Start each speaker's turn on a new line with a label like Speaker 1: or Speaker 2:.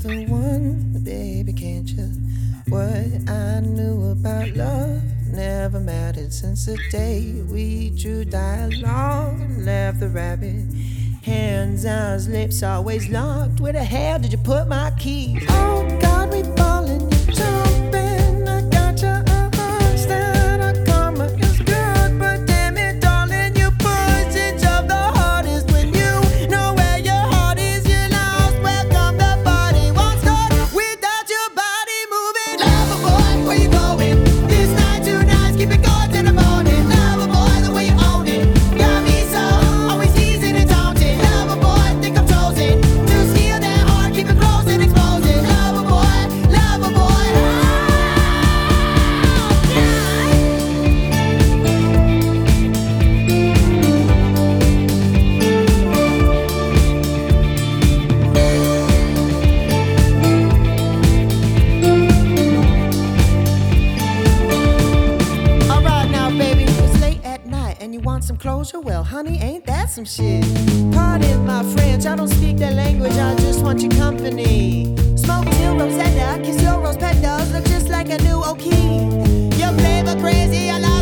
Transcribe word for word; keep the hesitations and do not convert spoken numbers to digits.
Speaker 1: the one, baby, can't you? What I knew about love never mattered since the day we drew dialogue and left the rabbit. Hands on his lips always locked. Where the hell did you put my keys? Oh God, we falling, you jumping. I got your arms that our karma is good, but damn it, darling, you push it, shove the hardest. When you know where your heart is, you're lost. Welcome, the party won't start without your body moving. Lover boy, where you going? This night, two nights, keep it going till the morning. Lover boy, the way you own it, got me so always teasing and taunting. Lover boy, think I'm chosen to steal that heart, keep it close and expose it. Lover boy, lover boy, alright now, baby, it's late at night and you want some closure? Well, honey, ain't that some shit? Pardon my French, I don't speak that language, I just want your company. Smoke till Rosetta, kiss your rose petals, look just like a new Oki. Your flavor crazy, I like